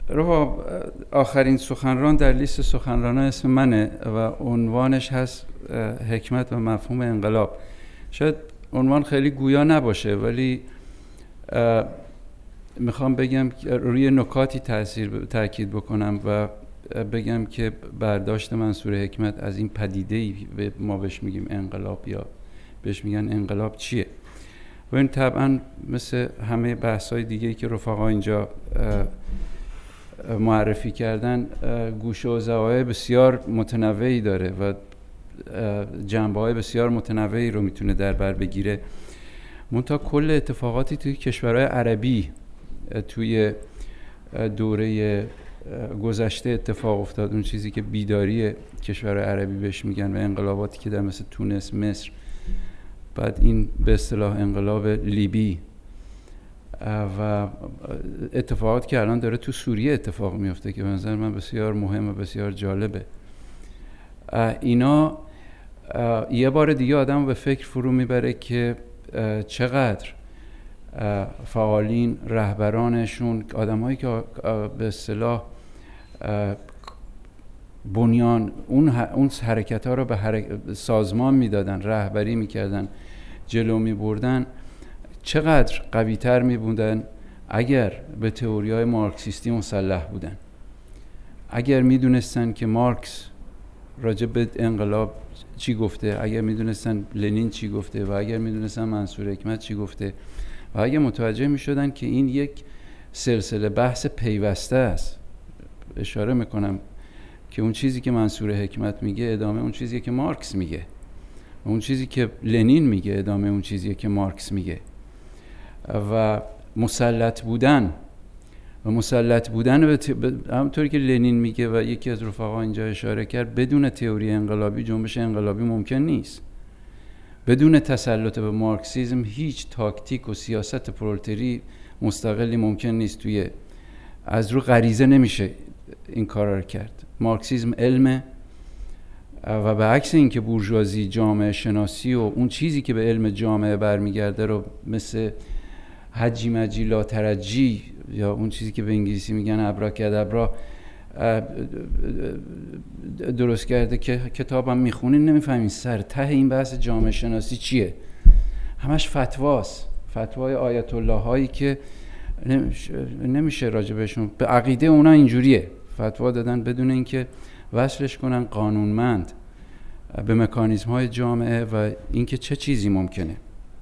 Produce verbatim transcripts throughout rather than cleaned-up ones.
رفا آخرین سخنران در لیست سخنرانان اسم منه و عنوانش هست حکمت و مفهوم انقلاب. شاید عنوان خیلی گویا نباشه، ولی میخوام بگم روی نکاتی تاثیر تاکید بکنم و بگم که برداشت منصور حکمت از این پدیده‌ای ما بهش میگیم انقلاب یا بهش میگن انقلاب چیه. و این طبعا مثل همه بحث‌های دیگه‌ای که رفقا اینجا معرفی کردن گوشه و زوایای بسیار متنوعی داره و جنبه‌های بسیار متنوعی رو میتونه در بر بگیره. منتها کل اتفاقاتی توی کشورهای عربی توی دوره گذشته اتفاق افتاد، اون چیزی که بیداری کشورهای عربی بهش میگن و انقلاباتی که در مثل تونس، مصر، بعد این به اصطلاح انقلاب لیبی و اتفاقات که الان داره تو سوریه اتفاق میفته که به نظر من بسیار مهم و بسیار جالبه. اینا یه بار دیگه آدم به فکر فرو میبره که چقدر فعالین، رهبرانشون، آدم‌هایی که به اصطلاح بنیان اون اون حرکت‌ها رو به حرک... سازمان میدادن، رهبری میکردن، جلو میبردن، چقدر قوی‌تر میبودن اگر به تئوری‌های مارکسیستی مسلح بودن، اگر میدونستن که مارکس راجع به انقلاب چی گفته، اگر میدونستن لنین چی گفته و اگر میدونستن منصور حکمت چی گفته و اگر متوجه میشدن که این یک سلسله بحث پیوسته است. اشاره میکنم که اون چیزی که منصور حکمت میگه ادامه اون چیزیه که مارکس میگه و اون چیزی که لنین میگه ادامه اون چیزیه که مارکس میگه. و مسلط بودن و مسلط بودن همونطوری که لنین میگه و یکی از رفقا اینجا اشاره کرد، بدون تئوری انقلابی جنبش انقلابی ممکن نیست. بدون تسلط به مارکسیسم هیچ تاکتیک و سیاست پرولتری مستقلی ممکن نیست. توی از رو غریزه نمیشه این کارا رو کرد. مارکسیسم علمه و به عکس این که بورژوازی جامعه شناسی و اون چیزی که به علم جامعه برمیگرده رو مثل حجی مجی لا ترجی یا اون چیزی که به انگلیسی میگن ابراکادابرا درست کرده که کتابم میخونین نمیفهمین سر ته این بحث جامعه شناسی چیه. همش فتواست، فتوای آیت الله هایی که نمیشه راجع بهشون، به عقیده اونا اینجوریه، فتوا دادن بدون اینکه وصلش کنن قانونمند به مکانیزم های جامعه و اینکه چه چیزی ممکنه.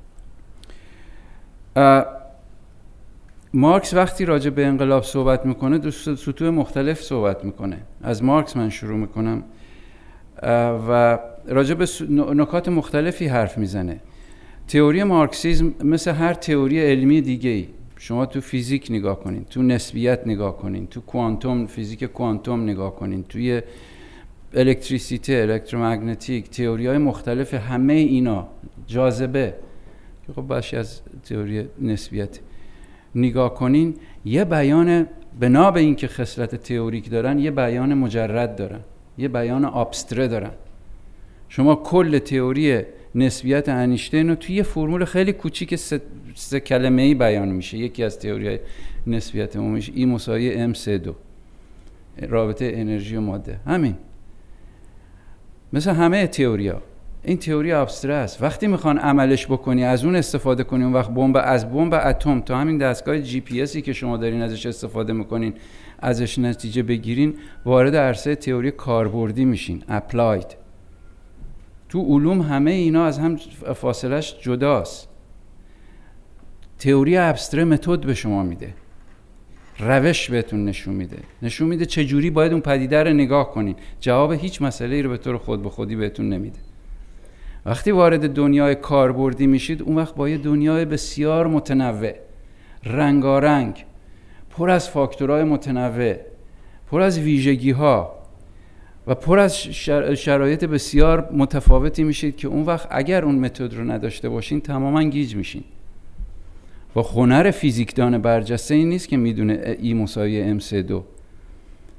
مارکس وقتی راجع به انقلاب صحبت میکنه دو سطوح مختلف صحبت میکنه. از مارکس من شروع میکنم و راجع به نکات مختلفی حرف میزنه. تئوری مارکسیسم مثل هر تئوری علمی دیگه‌ای، شما تو فیزیک نگاه کنین، تو نسبیت نگاه کنین، تو کوانتوم، فیزیک کوانتوم نگاه کنین، توی الکتریسیته، الکترومگنتیک، تئوری‌های مختلف، همه اینا، جاذبه که خب بخشی از تئوری نسبیت، نگاه کنین یه بیان بنا به این که خصلت تئوریک دارن، یه بیان مجرد دارن، یه بیان ابستره دارن. شما کل تئوری نسبیت انیشتین رو توی یه فرمول خیلی کوچیک سه, سه کلمه‌ای بیان میشه. یکی از تئوری‌های نسبیت عمومیش ای مساوی ام سه دو، رابطه انرژی و ماده. همین مثل همه تئوری‌ها این تئوری ابستره است. وقتی میخوان عملش بکنی از اون استفاده کنی، اون وقت بمب، از بمب اتم تا همین دستگاه جی پی اسی که شما دارین ازش استفاده میکنین ازش نتیجه بگیرین، وارد عرصه تئوری کاربردی میشین، اپلاید. تو علوم همه اینا از هم فاصلش جداست. تئوری ابستره متد به شما میده، روش بهتون نشون میده، نشون میده چه جوری باید اون پدیده رو نگاه کنین. جواب هیچ مسئله‌ای رو به طور خود به خودی بهتون نمیده. وقتی وارد دنیای کاربردی میشید، اون وقت با یه دنیای بسیار متنوع، رنگارنگ، پر از فاکتورهای متنوع، پر از ویژگی‌ها و پر از شرایط بسیار متفاوتی میشید که اون وقت اگر اون متد رو نداشته باشین تماما گیج میشین. و هنر فیزیکدان برجسته این نیست که میدونه ای مساوی ام سه دو.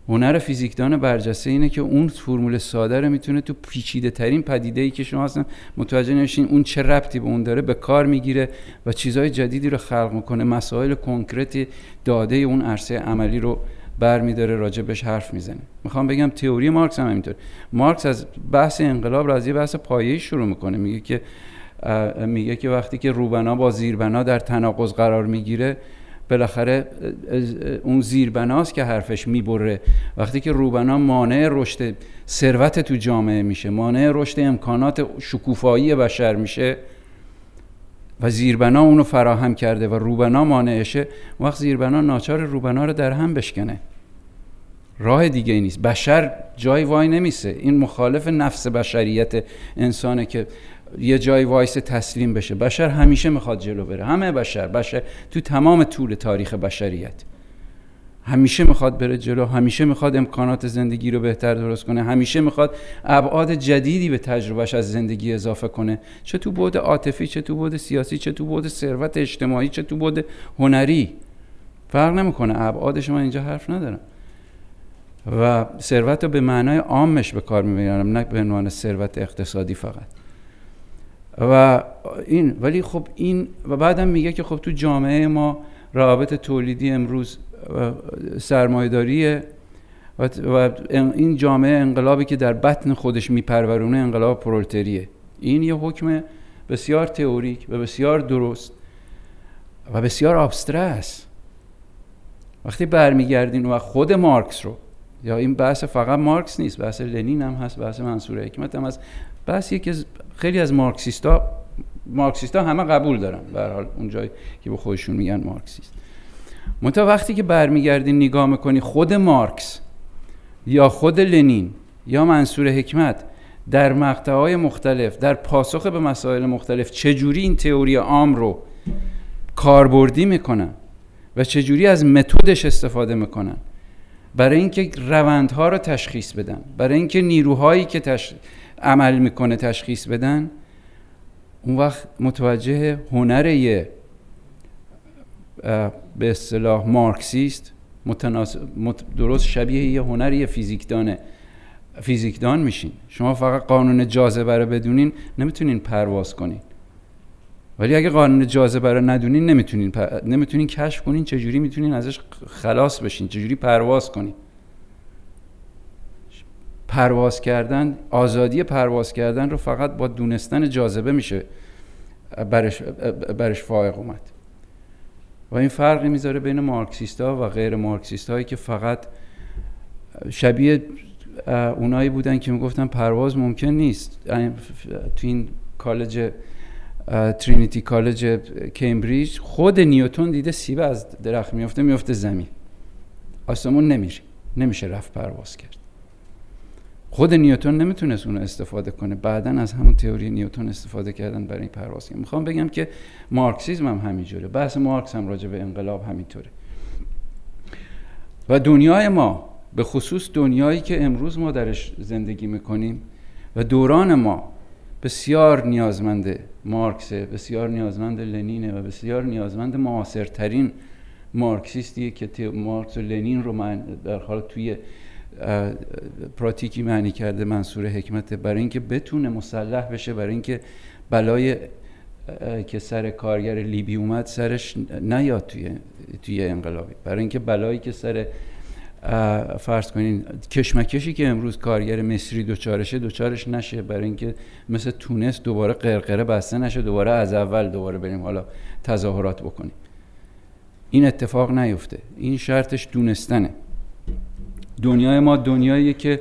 هنر فیزیکدان برجسته اینه که اون فرمول ساده رو میتونه تو پیچیده ترین پدیده‌ای که شما اصلا متوجه نمیشین اون چه ربطی به اون داره به کار میگیره و چیزهای جدیدی رو خلق میکنه، مسائل کنکرتی داده اون عرصه عملی رو برمی‌داره، راجبش حرف میزنه. میخوام بگم تئوری مارکس هم همینطور. مارکس از بحث انقلاب را از یه بحث پایه‌ای شروع میکنه، میگه که میگه که وقتی که روبنا با زیربنا در تناقض قرار میگیره بالاخره اون زیربناست که حرفش میبره. وقتی که روبنا مانع رشد ثروت تو جامعه میشه، مانع رشد امکانات شکوفایی بشر میشه و زیربنا اونو فراهم کرده و روبنا مانعشه، وقت زیربنا ناچار روبنا رو در هم بشکنه. راه دیگه ای نیست. بشر جای وای نمیسه. این مخالف نفس بشریت انسانه که یه جای وایس تسلیم بشه. بشر همیشه میخواد جلو بره. همه بشر بشر تو تمام طول تاریخ بشریت همیشه میخواد بره جلو، همیشه میخواد امکانات زندگی رو بهتر درست کنه، همیشه میخواد ابعاد جدیدی به تجربهش از زندگی اضافه کنه، چه تو بعد عاطفی، چه تو بعد سیاسی، چه تو بعد ثروت اجتماعی، چه تو بعد هنری. فرق نمیکنه، ابعادش من اینجا حرف ندارم. و ثروت رو به معنای عامش به کار میبرم، نه به عنوان ثروت اقتصادی فقط. و این ولی خب این و بعدم میگه که خب تو جامعه ما روابط تولیدی امروز سرمایه‌داریه و این جامعه انقلابی که در بطن خودش میپرورونه انقلاب پرولتریه. این یه حکم بسیار تئوریک و بسیار درست و بسیار ابسترکت. وقتی برمیگردین و خود مارکس رو، یا این بحث فقط مارکس نیست، بحث لنین هم هست، بحث منصور حکمت هم هست، بحثی که خیلی از مارکسیستا مارکسیستا همه قبول دارن به هر حال اون جایی که به خودشون میگن مارکسیست. منتها وقتی که برمیگردین نگاه میکنی خود مارکس یا خود لنین یا منصور حکمت در مقطع‌های مختلف در پاسخ به مسائل مختلف چجوری این تئوری عام رو کاربردی میکنن و چجوری از متدش استفاده میکنن برای اینکه روندها رو تشخیص بدن، برای اینکه نیروهایی که تش... عمل میکنه تشخیص بدن، اون وقت متوجه هنر یه به اصطلاح مارکسیست متناسب مت... درست شبیه یه هنر یه فیزیکدان فیزیکدان میشین. شما فقط قانون جاذبه رو بدونین نمیتونین پرواز کنین، ولی اگه قانون جاذبه رو ندونین نمیتونین پر... نمیتونین کشف کنین چجوری میتونین ازش خلاص بشین، چجوری پرواز کنین. پرواز کردن، آزادی پرواز کردن رو فقط با دونستن جاذبه میشه برش برش فائق اومد. و این فرقی میذاره بین مارکسیستا و غیر مارکسیستایی که فقط شبیه اونایی بودن که میگفتن پرواز ممکن نیست. تو این کالج ترینیتی کالج کمبریج خود نیوتن دیده سیب از درخت میفته میفته زمین، آسمون نمیره، نمیشه رفت پرواز کرد. خود نیوتن نمیتونست اونو استفاده کنه، بعدن از همون تئوری نیوتن استفاده کردن برای این پرواز کردن. میخوام بگم که مارکسیسم هم همینجوره، بحث مارکس هم راجع به انقلاب همینطوره. و دنیای ما به خصوص دنیایی که امروز ما درش زندگی میکنیم و دوران ما بسیار نیازمند مارکسه، بسیار نیازمند لنینه و بسیار نیازمند معاصرترین مارکسیستیه که مارکس و لنین رو من در حال توی پراتیکی معنی کرده منصور حکمت، برای اینکه بتونه مسلح بشه، برای اینکه بلای که سر کارگر لیبی اومد سرش نیاد توی توی انقلابی، برای اینکه بلایی که سر فرض کنین کشمکشی که امروز کارگر مصری دوچارشه دوچارش نشه، برای اینکه مثل تونس دوباره قرقره بسته نشه، دوباره از اول دوباره بریم حالا تظاهرات بکنیم. این اتفاق نیفته. این شرطش دونستنه. دنیای ما دنیاییه که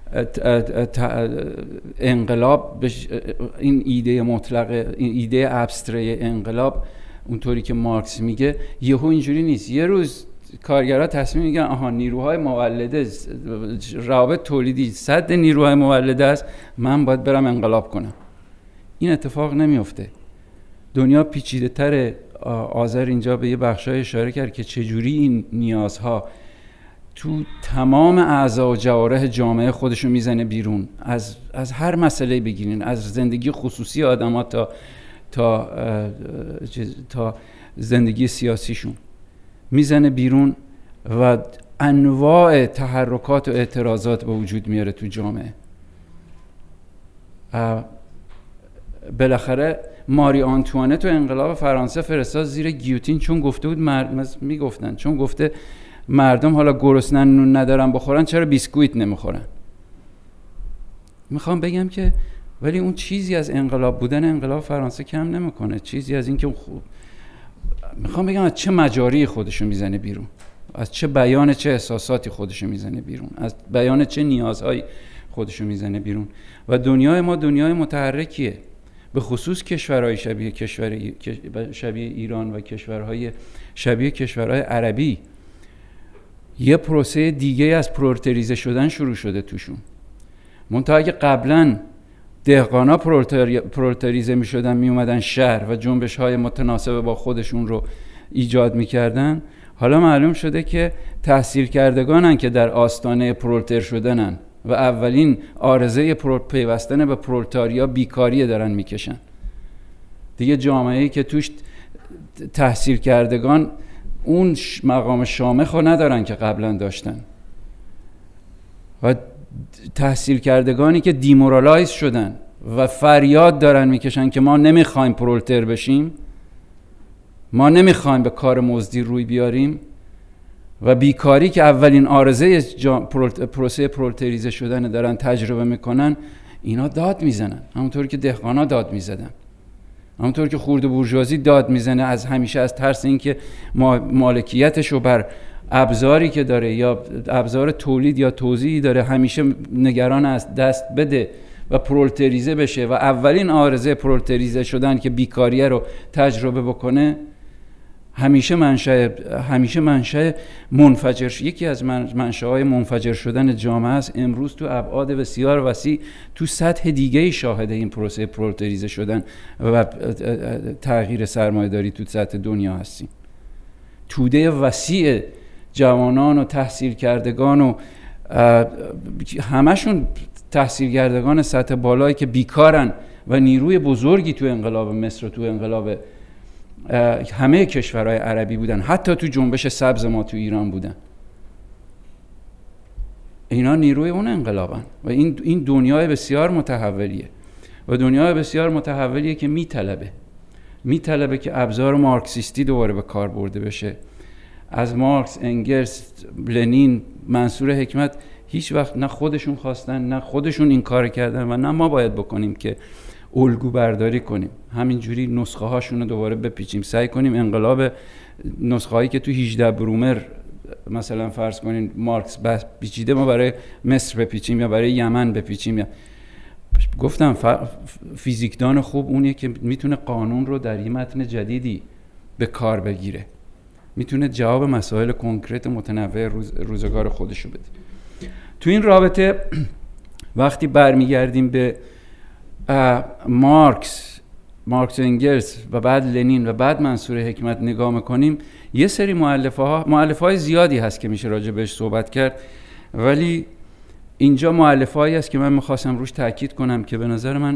انقلاب این ایده مطلق، این ایده ابستره انقلاب اونطوری که مارکس میگه یهو اینجوری نیست. یه روز کارگرها تصمیم میگیرن آها نیروهای مولده، روابط تولیدی صد نیروهای مولده است، من باید برم انقلاب کنم. این اتفاق نمیفته. دنیا پیچیده تره. آذر اینجا به یه بخشای اشاره کرد که چجوری این نیازها تو تمام اعضا و جوارح جامعه خودشو میزنه بیرون. از از هر مسئله بگیرین، از زندگی خصوصی آدم‌ها تا تا تا زندگی سیاسیشون میزنه بیرون و انواع تحرکات و اعتراضات به وجود میاره تو جامعه. بالاخره ماری آنتوانت و انقلاب فرانسه فرستاد زیر گیوتین چون گفته بود مردم میگفتن چون گفته مردم حالا گرسنن نون ندارن بخورن چرا بیسکویت نمیخورن. میخوام بگم که ولی اون چیزی از انقلاب بودن انقلاب فرانسه کم نمیکنه، چیزی از این که خوب میخوام بگم از چه مجاری خودشو میزنه بیرون، از چه بیان چه احساساتی خودشو میزنه بیرون، از بیان چه نیازهایی خودشو میزنه بیرون. و دنیای ما دنیای متحرکیه، به خصوص کشورهای شبیه کشور شبیه ایران و کشورهای شبیه کشورهای عربی یه پروسه دیگه از پرولتریزه شدن شروع شده توشون. منتها اگه قبلا دهقانا پرولتریزه می شدن می اومدن شهر و جنبش های متناسب با خودشون رو ایجاد می کردن، حالا معلوم شده که تحصیل کردگانن که در آستانه پرولتر شدنن و اولین آرزه پیوستن به پرولتاریا بیکاری دارن میکشن. دیگه جامعه‌ای که توش تحصیل کردگان اون مقام شامخ رو ندارن که قبلا داشتن و تحصیل کردگانی که دیمورالایز شدن و فریاد دارن میکشن که ما نمیخوایم پرولتر بشیم، ما نمیخوایم به کار مزدی روی بیاریم و بیکاری که اولین آرزه پروسه پرولتریزه شدن دارن تجربه میکنن، اینا داد میزنن همونطور که دهقانا داد میزدن، همونطور که خورده بورژوازی داد میزنه از همیشه از ترس اینکه مالکیتشو بر ابزاری که داره یا ابزار تولید یا توزیعی داره همیشه نگران از دست بده و پرولتریزه بشه و اولین آرزه پرولتریزه شدن که بیکاریه رو تجربه بکنه همیشه منشأ همیشه منشأ منفجر یکی از منشأهای منفجر شدن جامعه است. امروز تو ابعاد بسیار وسیع تو سطح دیگه‌ای شاهد این پروسه پرولتریزه شدن و تغییر سرمایه‌داری تو سطح دنیا هستیم. توده وسیع جوانان و تحصیل کردگان و همشون تحصیل کردگان سطح بالایی که بیکارن و نیروی بزرگی تو انقلاب مصر و تو انقلاب همه کشورهای عربی بودن، حتی تو جنبش سبز ما تو ایران بودن. اینا نیروی اون انقلابن و این این دنیای بسیار متحولیه و دنیای بسیار متحولیه که میطلبه میطلبه که ابزار مارکسیستی دوباره به کار برده بشه. از مارکس، انگلس، لنین، منصور حکمت هیچ وقت نه خودشون خواستن نه خودشون این کار کردن و نه ما باید بکنیم که الگو برداری کنیم، همینجوری نسخه هاشون رو دوباره بپیچیم، سعی کنیم انقلاب نسخه هایی که تو هجده برومر مثلا فرض کنین مارکس بس پیچیده ما برای مصر بپیچیم یا برای یمن بپیچیم. یا گفتم فیزیکدان خوب اونیه که میتونه قانون رو در یه متن جدیدی به کار بگیره، میتونه جواب مسائل کنکرت متنوع روز روزگار خودشو بده. تو این رابطه وقتی برمیگردیم به مارکس مارکس و انگلس و بعد لنین و بعد منصور حکمت نگاه میکنیم، یه سری مؤلفه ها مؤلفه های زیادی هست که میشه راجع بهش صحبت کرد، ولی اینجا مؤلفه هایی هست که من میخواستم روش تاکید کنم که به نظر من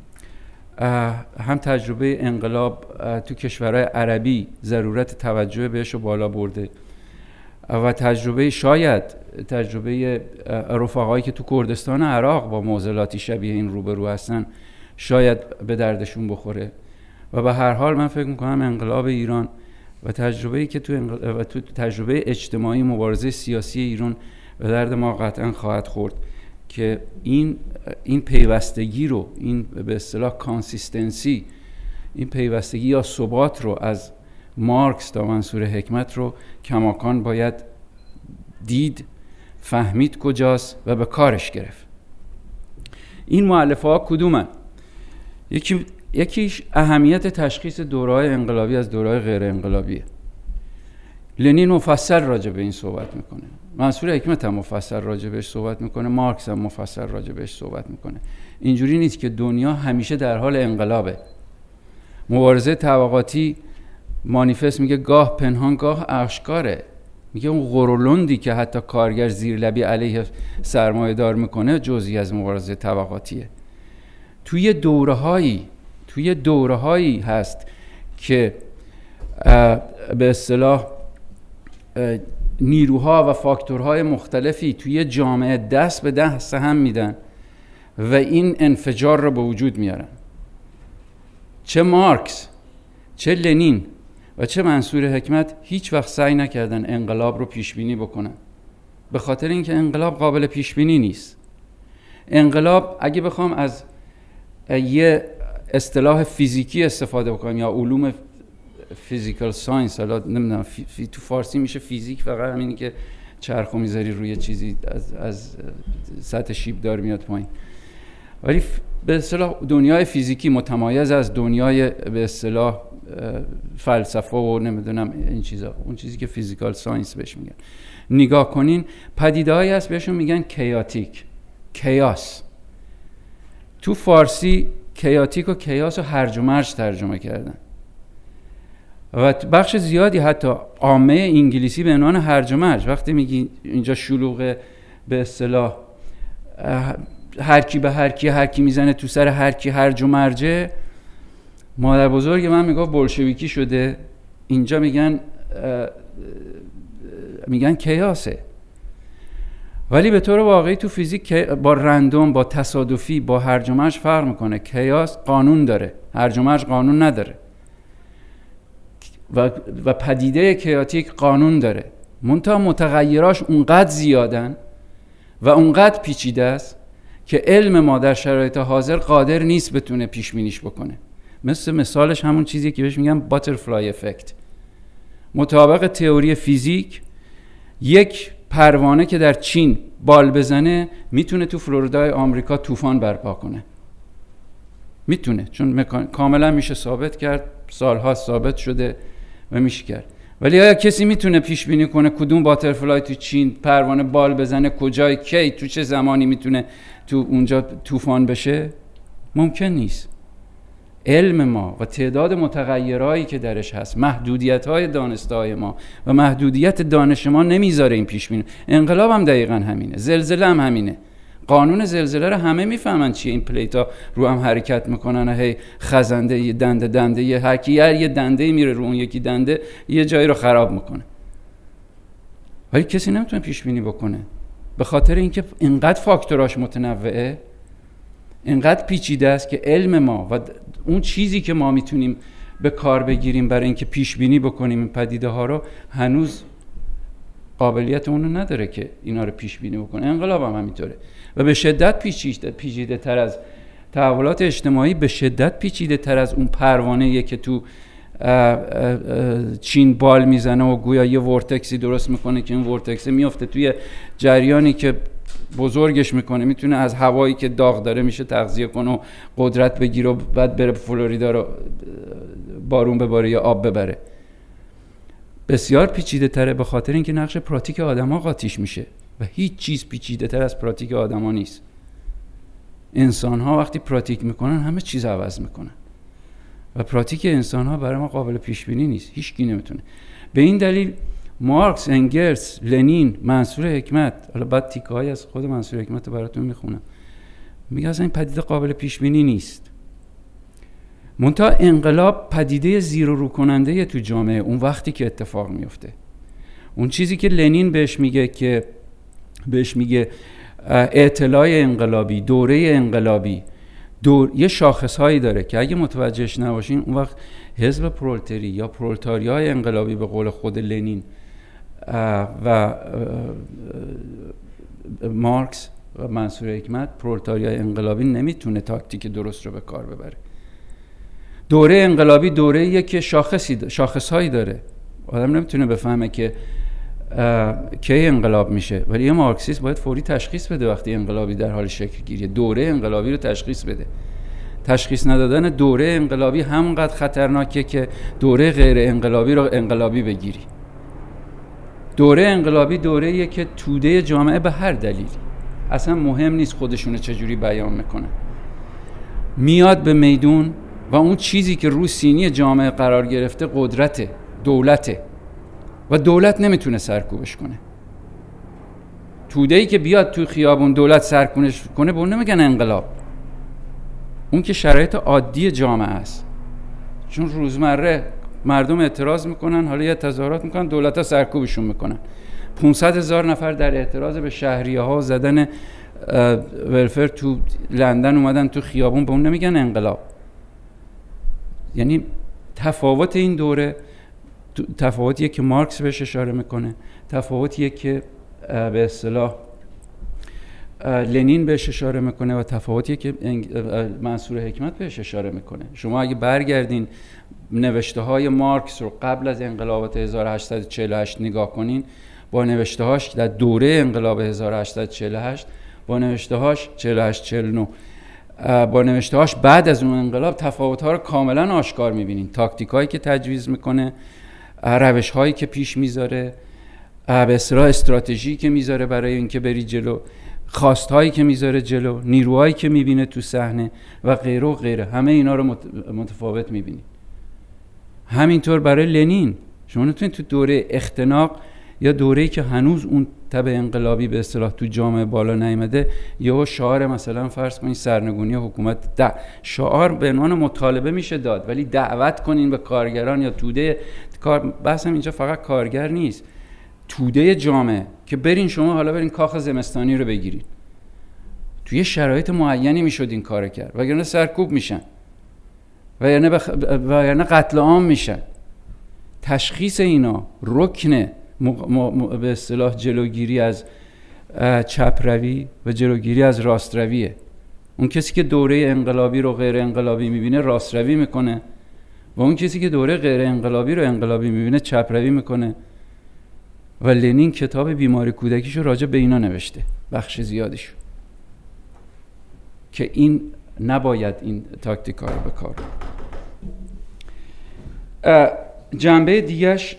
هم تجربه انقلاب تو کشورهای عربی ضرورت توجه بهش رو بالا برده و تجربه شاید تجربه رفقایی که تو کردستان عراق با معضلاتی شبیه این روبرو هستن شاید به دردشون بخوره. و به هر حال من فکر میکنم انقلاب ایران و تجربه‌ای که تو, انقل... و تو تجربه اجتماعی مبارزه سیاسی ایران به درد ما قطعا خواهد خورد که این این پیوستگی رو، این به اصطلاح کانسیستنسی، این پیوستگی یا ثبات رو از مارکس تا منصور حکمت رو کماکان باید دید، فهمید کجاست و به کارش گرفت. این مؤلفه ها کدومن؟ یکی یکیش اهمیت تشخیص دوره‌های انقلابی از دوره‌های غیر انقلابیه. لنین مفصل راجع به این صحبت میکنه، منصور حکمت هم مفصل راجع بهش صحبت میکنه، مارکس هم مفصل راجع بهش صحبت میکنه. اینجوری نیست که دنیا همیشه در حال انقلابه. مبارزه طبقاتی مانیفست میگه گاه پنهان گاه آشکاره، میگه اون غرولندی که حتی کارگر زیر لبی علیه سرمایه دار میکنه جزئی از مبارزه طبقاتیه. توی دوره‌هایی توی دوره‌هایی هست که به اصطلاح نیروها و فاکتورهای مختلفی توی جامعه دست به دست هم میدن و این انفجار رو به وجود میارن. چه مارکس، چه لنین و چه منصور حکمت هیچ وقت سعی نکردن انقلاب رو پیش بینی بکنن، به خاطر اینکه انقلاب قابل پیش بینی نیست. انقلاب اگه بخوام از یه اصطلاح فیزیکی استفاده بکنم یا علوم فیزیکال ساینس، حالا نمیدونم فی، فی، تو فارسی میشه فیزیک، فقط همینی که چرخو میذاری روی چیزی از, از سطح شیبدار میاد پایین، ولی به اصطلاح دنیای فیزیکی متمایز از دنیای به اصطلاح فلسفه و نمیدونم این چیزا، اون چیزی که فیزیکال ساینس بهش میگن. نگاه کنین پدیده‌هایی هست بهشون میگن کیاتیک، کیاس. تو فارسی کیاتیک و کیاس رو هرج و مرج ترجمه کردن و بخش زیادی حتی عامه انگلیسی به عنوان هرج و مرج. وقتی میگی اینجا شلوغه، به اصطلاح هر کی به هر کی، هر کی میزنه تو سر هر کی، هرج و مرجه. مادر بزرگ من میگه بولشویکی شده، اینجا میگن میگن کیاسه. ولی به طور واقعی تو فیزیک با رندوم، با تصادفی، با هرج و مرج فرق میکنه. کیاس قانون داره، هرج و مرج قانون نداره و و پدیده کیاتیک قانون داره، منتها متغیراش اونقدر زیادن و اونقدر پیچیده است که علم ما در شرایط حاضر قادر نیست بتونه پیش بینیش بکنه. مثل مثالش همون چیزی که بهش میگن باترفلای افکت. مطابق تئوری فیزیک یک پروانه که در چین بال بزنه میتونه تو فلوریدای آمریکا طوفان برپا کنه، میتونه، چون مکان... کاملا میشه ثابت کرد، سالها ثابت شده و میشه کرد. ولی آیا کسی میتونه پیش بینی کنه کدوم باترفلای تو چین پروانه بال بزنه، کجای کی، تو چه زمانی میتونه تو اونجا طوفان بشه؟ ممکن نیست. علم ما و تعداد متغیرهایی که درش هست، محدودیت‌های دانسته‌های ما و محدودیت دانش ما نمیذاره این پیش بینی. انقلاب هم دقیقاً همینه، زلزله هم همینه. قانون زلزله رو همه میفهمن چیه، این پلیتا رو هم حرکت میکنن، هی خزنده یه دنده دنده یه هر کی یه دنده میره رو اون یکی دنده یه جایی رو خراب میکنه. ولی کسی نمیتونه پیش بینی بکنه، به خاطر اینکه اینقدر فاکتوراش متنوعه، اینقدر پیچیده است که علم ما و اون چیزی که ما میتونیم به کار بگیریم برای اینکه پیش بینی بکنیم این پدیده ها رو هنوز قابلیت اونو نداره که اینا رو پیش بینی بکنه. انقلاب هم همینطوره و به شدت پیچیده پیچیده تر از تحولات اجتماعی، به شدت پیچیده تر از اون پروانه‌ای که تو چین بال میزنه و گویا یه ورتکسی درست میکنه که این ورتکس میفته توی جریانی که بزرگش میکنه، میتونه از هوایی که داغ داره میشه تغذیه کنه و قدرت بگیره و بعد بره فلوریدا رو بارون بباره یا آب ببره. بسیار پیچیده تره، به خاطر اینکه نقش پراتیک آدما قاطیش میشه و هیچ چیز پیچیده تر از پراتیک آدما نیست. انسان ها وقتی پراتیک میکنن همه چیز عوض میکنن و پراتیک انسان ها برای ما قابل پیش بینی نیست، هیچ کی نمیتونه. به این دلیل مارکس، انگلس، لنین، منصور حکمت، حالا بعد تیکه‌ای از خود منصور حکمت رو براتون میخونم، میگه اصلا این پدیده قابل پیش بینی نیست. منتها انقلاب پدیده زیر و رو کننده تو جامعه اون وقتی که اتفاق میفته. اون چیزی که لنین بهش میگه که بهش میگه اعتلاع انقلابی، دوره انقلابی، دور... یه شاخصهایی داره که اگه متوجهش نباشین اون وقت حزب پرولتری یا پرولتاریای انقلابی به قول خود لنین و مارکس و منصور حکمت، پرولتاریای انقلابی نمیتونه تاکتیک درست رو به کار ببره. دوره انقلابی دوره‌ایه که شاخصی شاخصهایی داره، آدم نمیتونه بفهمه که کی انقلاب میشه، ولی یه مارکسیست باید فوری تشخیص بده وقتی انقلابی در حال شکل گیریه، دوره انقلابی رو تشخیص بده. تشخیص ندادن دوره انقلابی همونقدر خطرناکه که دوره غیر انقلابی رو انقلابی بگیری. دوره انقلابی دوره‌ایه که توده جامعه به هر دلیلی، اصلا مهم نیست خودشونه چجوری بیان میکنن، میاد به میدون و اون چیزی که رو سینی جامعه قرار گرفته قدرت دولته و دولت نمیتونه سرکوبش کنه. توده‌ای که بیاد تو خیابون دولت سرکوبش کنه به اون نمیگن انقلاب، اون که شرایط عادی جامعه است. چون روزمره مردم اعتراض میکنن، حالا یه تظاهرات میکنن، دولت‌ها سرکوبشون میکنن. پانصد هزار نفر در اعتراض به شهریه ها زدن ولفر تو لندن اومدن تو خیابون، به اون نمیگن انقلاب. یعنی تفاوت این دوره تفاوتیه که مارکس بهش اشاره میکنه، تفاوتیه که به اصطلاح لنین بهش اشاره میکنه و تفاوتیه که منصور حکمت بهش اشاره میکنه. شما اگه برگردین نوشته های مارکس رو قبل از انقلابات هزار و هشتصد و چهل و هشت نگاه کنین با نوشته هاش در دوره انقلاب هزار و هشتصد و چهل و هشت با نوشته هاش چهل و هشت چهل و نه با نوشته هاش بعد از اون انقلاب تفاوت ها رو کاملا آشکار میبینین. تاکتیک هایی که تجویز میکنه، روش هایی که پیش میذاره، به اصطلاح استراتژی که میذاره برای اینکه بری جلو، خواست هایی که میذاره جلو، نیروهایی که میبینه تو صحنه و غیره و غیره، همه اینا رو متفاوت میبینی. همینطور برای لنین شما نتونید تو دوره اختناق یا دوره‌ای که هنوز اون تبع انقلابی به اصطلاح تو جامعه بالا نیامده یهو شعار مثلا فرض کنین سرنگونی حکومت ده شعار به عنوان مطالبه میشه داد، ولی دعوت کنین به کارگران یا توده کار، بحثم اینجا فقط کارگر نیست، توده جامعه که برین شما حالا برین کاخ زمستانی رو بگیرید. توی شرایط معینی میشد این کارو کرد، وگرنه سرکوب میشن وگرنه بخ... وگرنه قتل عام میشن. تشخیص اینا رکن م... م... به اصطلاح جلوگیری از چپ روی و جلوگیری از راست رویه. اون کسی که دوره انقلابی رو غیر انقلابی میبینه راست روی میکنه و اون کسی که دوره غیر انقلابی رو انقلابی میبینه چپ روی میکنه. و لنین کتاب بیماری کودکیشو راجع به اینا نوشته، بخش زیادیشو، که این نباید این تاکتیکا رو بکار. جنبه دیگهش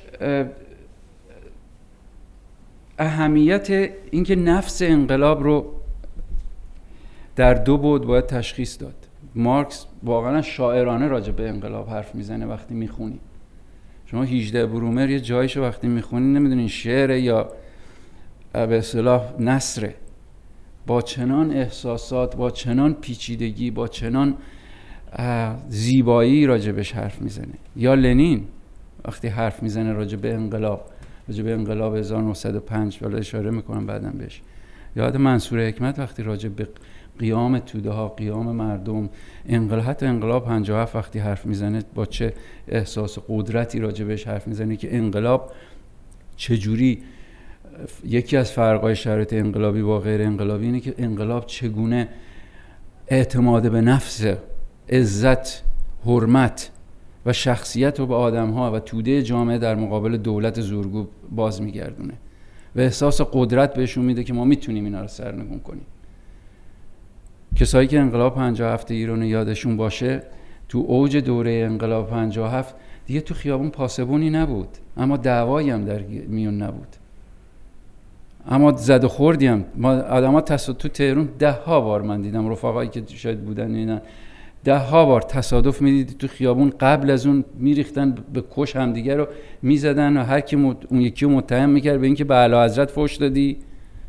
اهمیت اینکه نفس انقلاب رو در دو بعد باید تشخیص داد. مارکس واقعا شاعرانه راجع به انقلاب حرف میزنه وقتی میخونی. شما هجده برومر یه جایشو وقتی میخونی نمیدونین شعره یا به اصطلاح نثره، با چنان احساسات، با چنان پیچیدگی، با چنان زیبایی راجع بهش حرف میزنه. یا لنین وقتی حرف میزنه راجع به انقلاب، راجع به انقلاب هزار و نهصد و پنج، ولی اشاره میکنم بعداً بهش. یاد منصور حکمت وقتی راجع به قیام توده ها، قیام مردم، انقلاب، حتی انقلاب پنجاه و هفت وقتی حرف میزنه با چه احساس قدرتی راجع بهش حرف میزنه که انقلاب چجوری، یکی از فرقای شرایط انقلابی با غیر انقلابی اینه که انقلاب چگونه اعتماد به نفس، عزت، حرمت و شخصیت رو به آدم‌ها و توده جامعه در مقابل دولت زورگو باز میگردونه و احساس قدرت بهشون میده که ما میتونیم اینا رو سرنگون کنیم. کسایی که انقلاب پنجاه و هفت ایران یادشون باشه، تو اوج دوره انقلاب پنجاه و هفت دیگه تو خیابون پاسبونی نبود، اما دعوایی هم در میون نبود، اما زد و خوردی هم. ما آدم‌ها تصادف تو تهران ده ها بار من دیدم، رفقایی که شاید بودن اینا ده ها بار تصادف میدیدی تو خیابون، قبل از اون میریختن به کش همدیگه رو میزدن و هر کی مت... اون یکی رو متهم میکرد به اینکه به اعلیحضرت فحش دادی،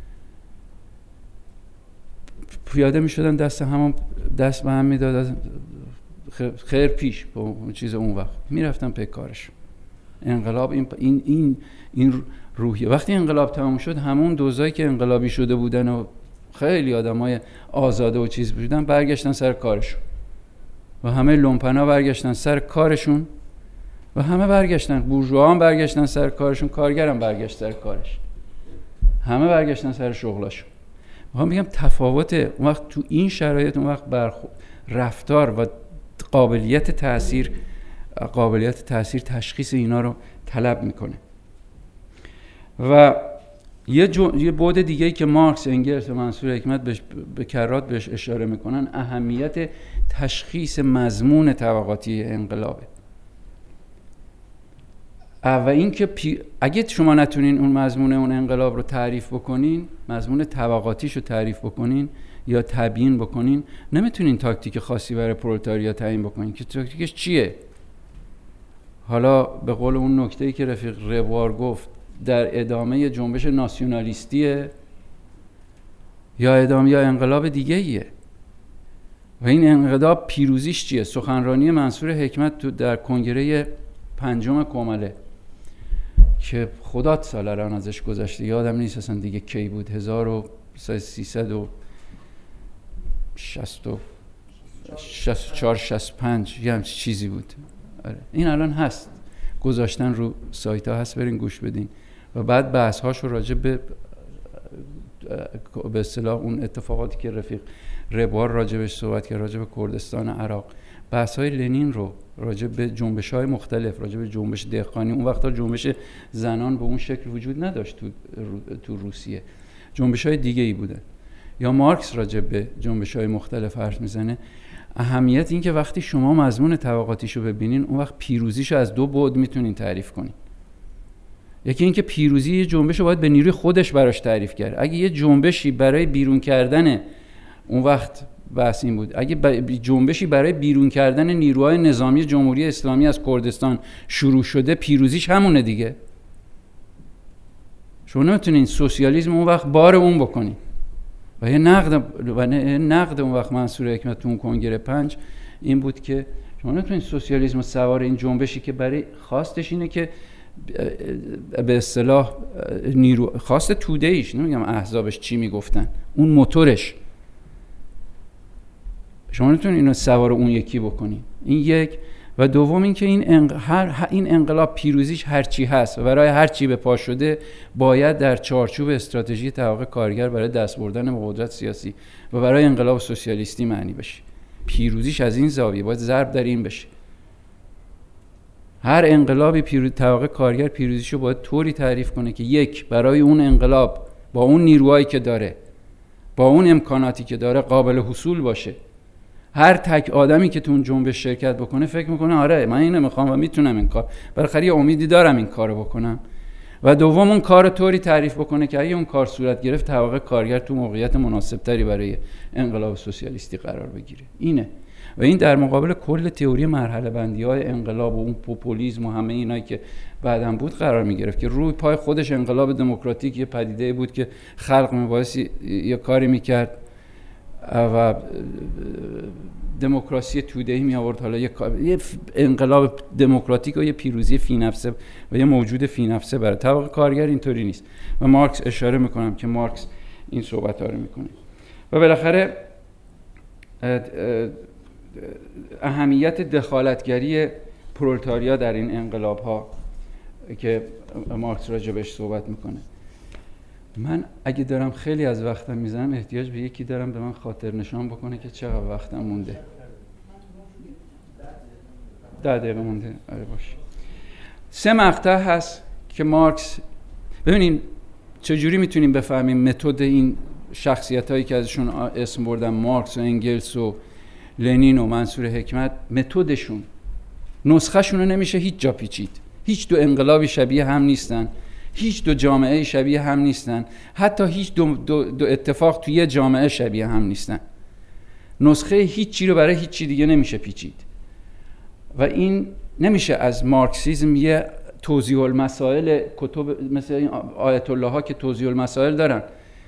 پیاده میشدن دست هم دست به هم میداد، خیر پیش با اون چیز اون وقت میرفتن پی کارش. انقلاب این این این این روحیه. وقتی انقلاب تمام شد همون دوزایی که انقلابی شده بودن و خیلی آدمای آزاده و چیز بودن برگشتن سر کارشون و همه لومپنا برگشتن سر کارشون و همه برگشتن، بورژوا هم برگشتن سر کارشون، کارگرم برگشت سر کارش، همه برگشتن سر شغلشون. میخوام بگم تفاوت اون وقت تو این شرایط، اون وقت برخ... رفتار و قابلیت تأثیر قابلیت تأثیر تشخیص اینا رو طلب میکنه. و یه, جو... یه بعد دیگه‌ای که مارکس، انگلس و منصور حکمت بهش به کرات بهش اشاره میکنن، اهمیت تشخیص مضمون طبقاتی انقلابه. و این که پی... اگه شما نتونین اون مضمون اون انقلاب رو تعریف بکنین، مضمون طبقاتیش رو تعریف بکنین یا تبیین بکنین، نمیتونین تاکتیک خاصی برای پرولتاریا تعیین بکنین که تاکتیکش چیه. حالا به قول اون نکته‌ای که رفیق روار گفت، در ادامه جنبش ناسیونالیستیه یا ادامه یا انقلاب دیگه ایه و این انقلاب پیروزیش چیه. سخنرانی منصور حکمت تو در کنگره پنجم کمله که خدا سال الان ازش گذشته، یادم نیست اصلا دیگه کی بود، هزار و سیصد و شصت و چهار شصت و پنج یه همچین چیزی بود. آره. این الان هست، گذاشتن رو سایت ها هست، برین گوش بدین. و بعد بحث هاش رو راجع به به اصطلاح اون اتفاقاتی که رفیق ربار راجع بهش صحبت کرد، راجع به کردستان عراق، بحث های لنین رو راجع به جنبش های مختلف، راجع به جنبش دهقانی، اون وقتا جنبش زنان به اون شکل وجود نداشت تو تو روسیه، جنبش های دیگه ای بودن. یا مارکس راجع به جنبش های مختلف حرف میزنه. اهمیت این که وقتی شما مضمون طبقاتیشو ببینین، اون وقت پیروزیشو از دو بعد میتونین تعریف کنین. یکی این که پیروزی یه جنبش رو باید به نیروی خودش براش تعریف کرد. اگه یه جنبشی برای بیرون کردن، اون وقت بحث این بود، اگه جنبشی برای بیرون کردن نیروهای نظامی جمهوری اسلامی از کردستان شروع شده، پیروزیش همونه دیگه. شما نمیتونین سوسیالیسم اون وقت بار اون بکنین. و یه نقد و نقد اون وقت منصور حکمت تو اون کنگره پنج این بود که شما نمیتونین سوسیالیسم سوار این جنبشی که برای خواستش اینه که به اصطلاح نیرو خواست توده ایش، نمیگم احزابش چی میگفتن، اون موتورش، شما نمیتونین اینو سوار اون یکی بکنین. این یک. و دوم این که این انق... هر این انقلاب پیروزیش هر چی هست و برای هر چی به پا شده باید در چارچوب استراتژی تحقق کارگر برای دست بردن به قدرت سیاسی و برای انقلاب سوسیالیستی معنی بشه. پیروزیش از این زاویه باید ضرب در این بشه. هر انقلابی پیروز تحقق کارگر پیروزیشو باید طوری تعریف کنه که یک، برای اون انقلاب با اون نیروهایی که داره، با اون امکاناتی که داره قابل حصول باشه. هر تک آدمی که تو اون جنبش شرکت بکنه فکر میکنه آره من اینو میخوام و میتونم این کار، بالاخره یه امیدی دارم این کارو بکنم. و دوم اون کارو طوری تعریف بکنه که اگه اون کار صورت گرفت تحقق کارگر تو موقعیت مناسبتری برای انقلاب سوسیالیستی قرار بگیره. اینه. و این در مقابل کل تئوری مرحله بندی های انقلاب و اون پوپولیسم و همه اینایی که بعداً بود قرار میگرفت که روی پای خودش انقلاب دموکراتیک یه پدیده بود که خلق مباحثی یه کاری میکرد و دموکراسی توده‌ای می آورد. حالا یه انقلاب دموکراتیک و یه پیروزی فی نفسه و یه موجود فی نفسه برای طبقه کارگر اینطوری نیست. و مارکس اشاره میکنم که مارکس این صحبت ها رو میکنه. و بالاخره اهمیت دخالتگری پرولتاریا در این انقلاب ها که مارکس راجع بهش صحبت میکنه. من اگه دارم خیلی از وقتم میزنم، احتیاج به یکی دارم به من خاطر نشان بکنه که چقدر وقتم مونده. ده دقیقه مونده. آره باشه. سه مقطع هست که مارکس، ببینیم چجوری میتونیم بفهمیم متد این شخصیت هایی که ازشون اسم بردم، مارکس و انگلس و لنین و منصور حکمت، متدشون نسخه شون رو نمیشه هیچ جا پیچید. هیچ دو انقلابی شبیه هم نیستن، هیچ دو جامعه شبیه هم نیستن، حتی هیچ دو, دو, دو اتفاق توی یه جامعه شبیه هم نیستن. نسخه هیچ چی رو برای هیچ چی دیگه نمیشه پیچید. و این نمیشه از مارکسیسم یه توضیح المسائل، کتب مثل این آیت الله ها که توضیح المسائل دارن،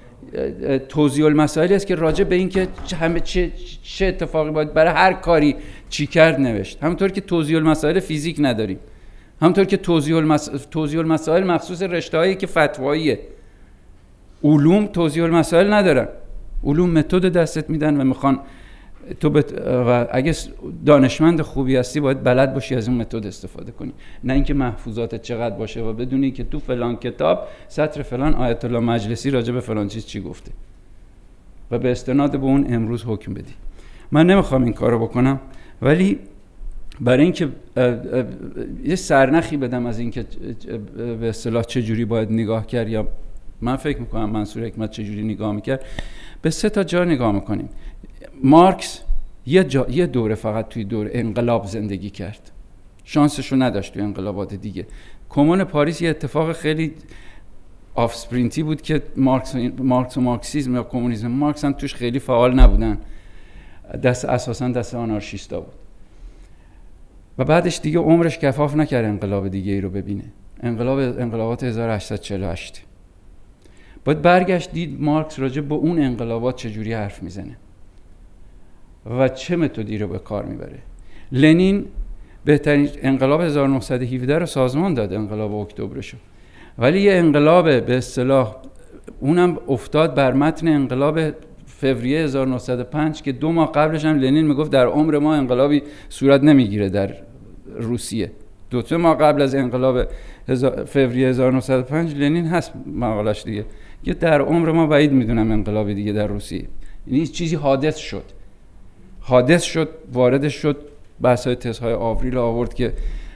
توضیح المسائلی است که راجع به این که همه چه چه اتفاقی باید برای هر کاری چی کرد نوشت. همونطور که توضیح المسائل فیزیک نداریم، همونطور که توضیح المس... توضیح المسائل مخصوص رشته‌هایی که فتواییه. علوم توضیح المسائل ندارن. علوم متد دستت میدن و میخوان تو بت... و اگه دانشمند خوبی هستی باید بلد باشی از اون متد استفاده کنی، نه اینکه محفوظاتت چقدر باشه و بدونی که تو فلان کتاب سطر فلان آیت الله مجلسی راجع به فلان چیز چی گفته و به استناد به اون امروز حکم بدی. من نمیخوام این کارو بکنم، ولی برای اینکه یه سرنخی بدم از اینکه به اصطلاح چه جوری باید نگاه کرد، یا من فکر میکنم منصور حکمت چه جوری نگاه میکرد، به سه تا جا نگاه میکنیم. مارکس یه, جا، یه دوره فقط توی دور انقلاب زندگی کرد، شانسشو نداشت توی انقلابات دیگه. کمون پاریس یه اتفاق خیلی آفسپرینتی بود که مارکس و, مارکس و مارکسیسم یا کمونیسم، مارکس هم توش خیلی فعال نبودن، دست اساساً دست آنارشیستا بود. و بعدش دیگه عمرش کفاف نکرد انقلاب دیگه ای رو ببینه. انقلاب انقلابات هزار و هشتصد و چهل و هشت باید برگشت دید مارکس راجع به اون انقلابات چجوری حرف میزنه و چه متدی رو به کار میبره. لنین بهترین انقلاب هزار و نهصد و هفده رو سازمان داد، انقلاب اکتبرشو. ولی یه انقلاب به اصطلاح اونم افتاد بر متن انقلاب فوریه هزار و نهصد و پنج که دو ماه قبلش هم لنین میگفت در عمر ما انقلابی صورت نمیگیره در روسیه. دو سه ماه قبل از انقلاب فوریه هزار و نهصد و پنج لنین هست مقالش دیگه که در عمر ما بعید میدونم انقلابی دیگه در روسیه. یعنی چیزی حادث شد حادث شد وارد شد. بحث‌های تزهای آوریل آورد که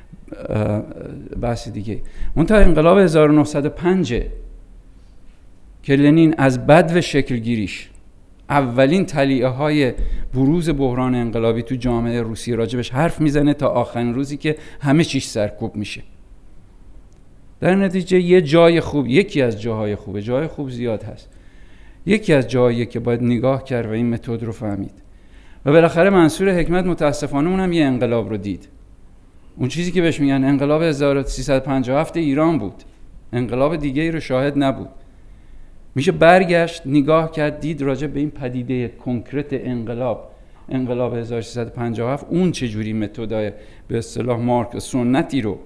بحث دیگه. منتها انقلاب هزار و نهصد و پنج که لنین از بدو شکل گیریش اولین طلیعه های بروز بحران انقلابی تو جامعه روسیه راجبش حرف میزنه تا آخرین روزی که همه چیش سرکوب میشه. در نتیجه یه جای خوب، یکی از جاهای خوبه، جای خوب زیاد هست، یکی از جایی که باید نگاه کرد و این متد رو فهمید. و بالاخره منصور حکمت متاسفانه اونم یه انقلاب رو دید. اون چیزی که بهش میگن انقلاب هزار و سیصد و پنجاه و هفت ایران بود، انقلاب دیگه ای رو شاهد نبود. میشه برگشت نگاه کرد دید راجع به این پدیده کنکرت انقلاب انقلاب هزار و سیصد و پنجاه و هفت اون چجوری متدای به اصطلاح مارک سنتی رو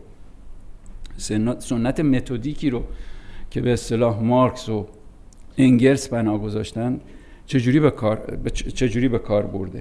سنت متدیکی رو که به اصطلاح مارکس و انگلس بنا گذاشتن چجوری به کار چجوری به کار برده.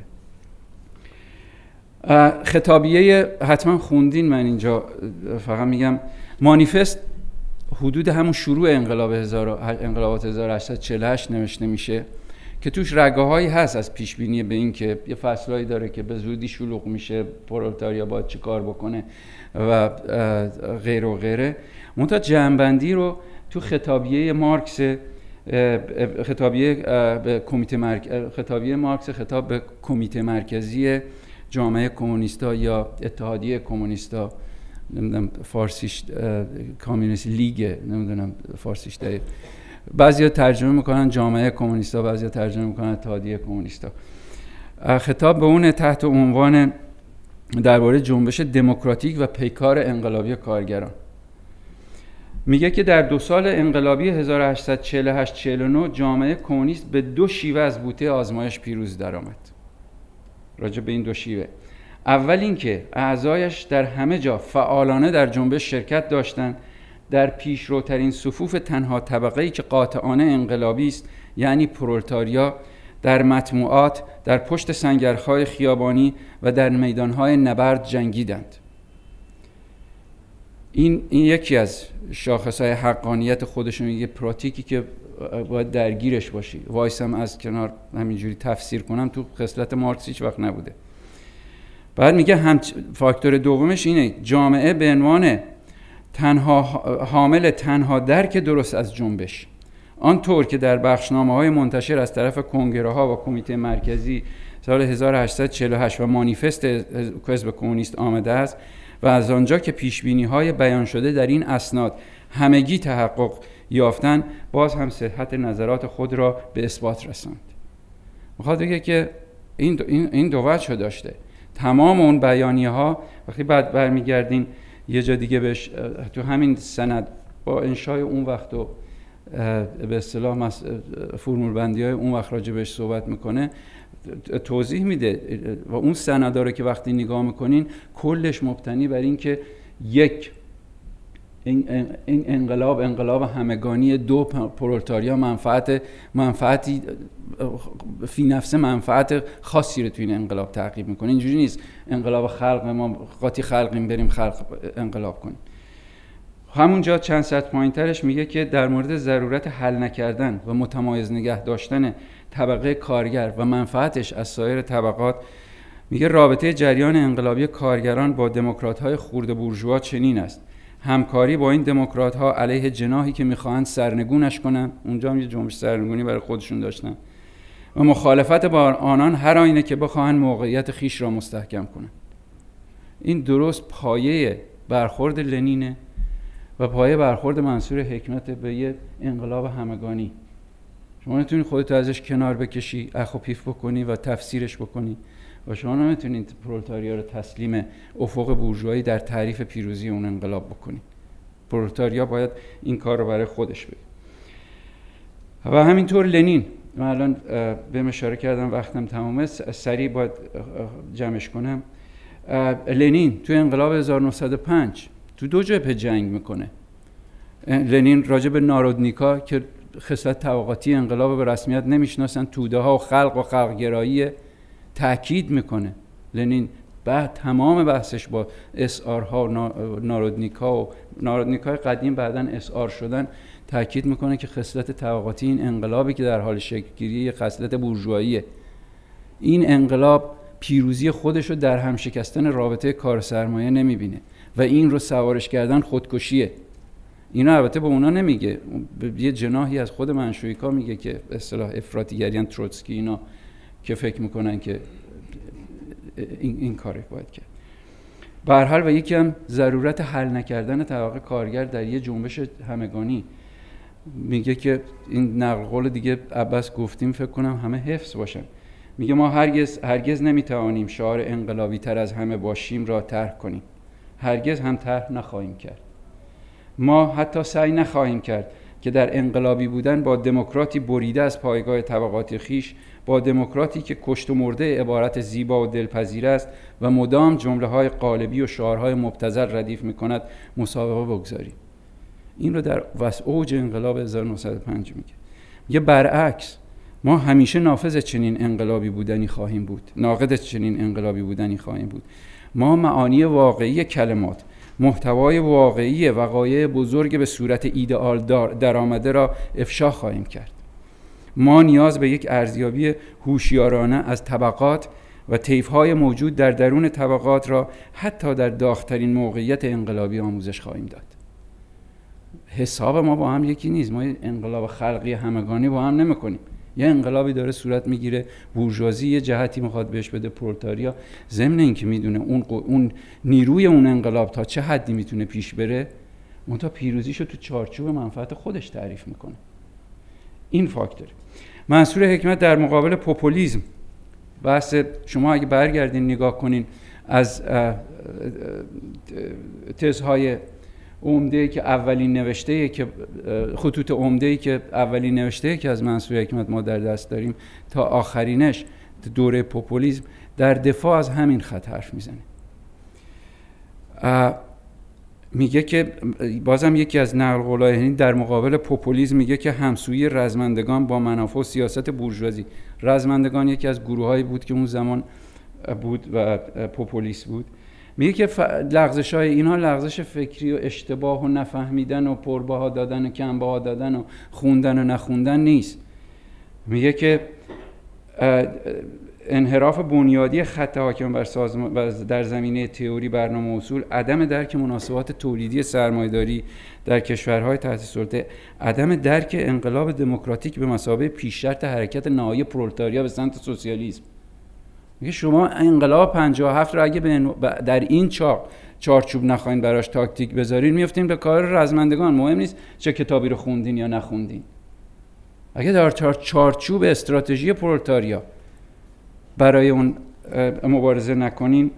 خطابیه حتما خوندین، من اینجا فقط میگم مانیفست حدود همون شروع انقلاب انقلابات هزار و هشتصد و چهل و هشت نوشته میشه که توش رگه‌هایی هست از پیش بینی به این که یه فصلایی داره که به زودی شلوغ میشه، پرولتاریا باید چه کار بکنه و غیر و غیره. منتها جمع‌بندی رو تو خطابیه مارکس خطابیه به کمیته مرکزی خطابیه مارکس خطاب به کمیته مرکزی جامعه کمونیستا یا اتحادیه کمونیستا، نمیدونم فارسیش کامیونیست لیگ، نمیدونم فارسیش دقیق، بعضیا ترجمه میکنن جامعه کمونیستا، بعضیا ترجمه میکنن اتحادیه کمونیستا. خطاب به اون تحت عنوان درباره جنبش دموکراتیک و پیکار انقلابی کارگران میگه که در دو سال انقلابی هزار و هشتصد و چهل و هشت چهل و نه جامعه کمونیست به دو شیوه از بوته آزمایش پیروز درآمد. راجع به این دو شیوه، اول این که اعضایش در همه جا فعالانه در جنبش شرکت داشتند، در پیشروترین صفوف تنها طبقه‌ای که قاطعانه انقلابی است یعنی پرولتاریا، در مطموعات، در پشت سنگرهای خیابانی و در میدانهای نبرد جنگیدند. این, این یکی از شاخصهای حقانیت خودشون، میگه پراتیکی که باید درگیرش باشی. وایسم از کنار همینجوری تفسیر کنم تو خصلت مارکس هیچ وقت نبوده. بعد میگه هم فاکتور دومش اینه جامعه به عنوان تنها حامل تنها درک درست از جنبش، آنطور که در بخشنامه‌های منتشر از طرف کنگره‌ها و کمیته مرکزی سال هزار و هشتصد و چهل و هشت و مانیفست حزب کمونیست آمده است و از آنجا که پیشبینی‌های بیان شده در این اسناد همگی تحقق یافتند، باز هم صحت نظرات خود را به اثبات رساند. میخواد بگه که این دو, این, این دو وجه داشته. تمام اون بیانیه‌ها وقتی بعد برمیگردین یه جا دیگه بهش تو همین سند با انشای اون وقت و به اصطلاح فرمول بندی های اون وقت راجع بهش صحبت میکنه، توضیح میده و اون سندا رو که وقتی نگاه میکنین کلش مبتنی بر این که یک این انقلاب انقلاب همگانی، دو پرولتاریا منفعت منفعتی فی نفس منفعت خاصی رو تو این انقلاب تعقیب میکنه. اینجوری نیست انقلاب خلق ما قاطی خلقیم بریم خلق انقلاب کنیم. همونجا چند سطح پایین‌ترش میگه که در مورد ضرورت حل نکردن و متمایز نگه داشتن طبقه کارگر و منفعتش از سایر طبقات، میگه رابطه جریان انقلابی کارگران با دموکرات‌های خرد بورژوا چنین است: همکاری با این دموکرات‌ها علیه جناحی که می‌خواهند سرنگونش کنند، اونجا هم یه جنبش سرنگونی برای خودشون داشتن، و مخالفت با آنان هر آینه که بخواهند موقعیت خیش را مستحکم کنند. این درست پایه برخورد لنینه و پایه برخورد منصور حکمت به یه انقلاب همگانی. شما نمیتونید خودت ازش کنار بکشی، اخ و پیف بکنی و تفسیرش بکنی و شما نمیتونید پرولتاریا رو تسلیم افق بورژوایی در تعریف پیروزی اون انقلاب بکنی. پرولتاریا باید این کار رو برای خودش بده. و همینطور لنین، من الان بهم اشاره کردم وقتم تمامه، سریع باید جمعش کنم. لنین تو انقلاب هزار و نهصد و پنج تو دو جبهه جنگ میکنه. لنین راجع به نارودنیکا که خصلت طبقاتی انقلاب به رسمیت نمیشناسن، توده ها و خلق و خلقگرایی تأکید میکنه. لنین بعد تمام بحثش با اس آر ها و نارودنیکا و نارودنیکای قدیم بعدن اس آر شدن تأکید میکنه که خصلت طبقاتی این انقلابی که در حال شکل گیری یه خصلت بورژواییه. این انقلاب پیروزی خودش رو در هم شکستن رابطه کار سرمایه نمیبینه و این رو سوارش کردن خودکشیه. اینا البته به اونا نمیگه، یه جناحی از خود منشویکا میگه که اصطلاح افراطیگریان تروتسکی اینا که فکر میکنن که این, این کاره باید کرد. به هر حال و یکی هم ضرورت حل نکردن طبقه کارگر در یه جنبش همگانی. میگه که این نقل قول دیگه عباس گفتیم فکر کنم همه حفظ باشن. میگه ما هرگز هرگز نمیتوانیم شعار انقلابی تر از همه باشیم را طرح کنیم، هرگز هم طرح نخواهیم کرد. ما حتی سعی نخواهیم کرد که در انقلابی بودن با دموکراتی بریده از پایگاه طبقات خیش، با دموکراتی که کشت و مرده عبارت زیبا و دلپذیر است و مدام جمله‌های قالبی و شعارهای مبتذل ردیف می‌کند مسابقه بگذاریم. این رو در وسط اوج انقلاب هزار و نهصد و پنج میگه. میگه برعکس ما همیشه نافذ چنین انقلابی بودنی خواهیم بود، ناقد چنین انقلابی بودنی خواهیم بود. ما معانی واقعی کلمات، محتوای واقعی وقایع بزرگ به صورت ایدئال در آمده را افشا خواهیم کرد. ما نیاز به یک ارزیابی هوشیارانه از طبقات و طیف‌های موجود در درون طبقات را حتی در داغ‌ترین موقعیت انقلابی آموزش خواهیم داد. حساب ما با هم یکی نیست. ما انقلاب خلقی همگانی با هم نمی‌کنیم. یه انقلابی داره صورت میگیره، بورژوازی یه جهتی میخواد بهش بده، پرولتاریا ضمن اینکه میدونه اون اون نیروی اون انقلاب تا چه حدی میتونه پیش بره، منتها پیروزیشو تو چارچوب منفعت خودش تعریف میکنه. این فاکتور. منصور حکمت در مقابل پوپولیسم، بحث شما اگه برگردین نگاه کنین از تزهای عمده‌ای که اولین نوشته‌ای که خطوط عمده‌ای که اولین نوشته‌ای که از منصور حکمت ما در دست داریم تا آخرینش دوره پوپولیسم در دفاع از همین خط حرف میزنه. میگه که بازم یکی از نقل قول‌های در مقابل پوپولیسم میگه که همسویی رزمندگان با منافع و سیاست بورژوازی. رزمندگان یکی از گروهایی بود که اون زمان بود و پوپولیست بود. میگه که ف... لغزش‌های اینها لغزش فکری و اشتباه و نفهمیدن و پربها دادن و کمبها دادن و خوندن و نخوندن نیست. میگه که انحراف بنیادی خط حاکم بر سازمان در زمینه تئوری، برنامه و اصول، عدم درک مناسبات تولیدی سرمایه‌داری در کشورهای تحت سلطه، عدم درک انقلاب دموکراتیک به مثابه پیش‌شرط حرکت نهایی پرولتاریا به سمت سوسیالیسم. میگه شما انقلاب پنجاه و هفت رو اگه در این چاق چارچوب نخواین براش تاکتیک بذارین، میافتین به کار رزمندگان. مهم نیست چه کتابی رو خوندین یا نخوندین. اگه در چارچوب استراتژی پرولتاریا برای اون مبارزه نکنین،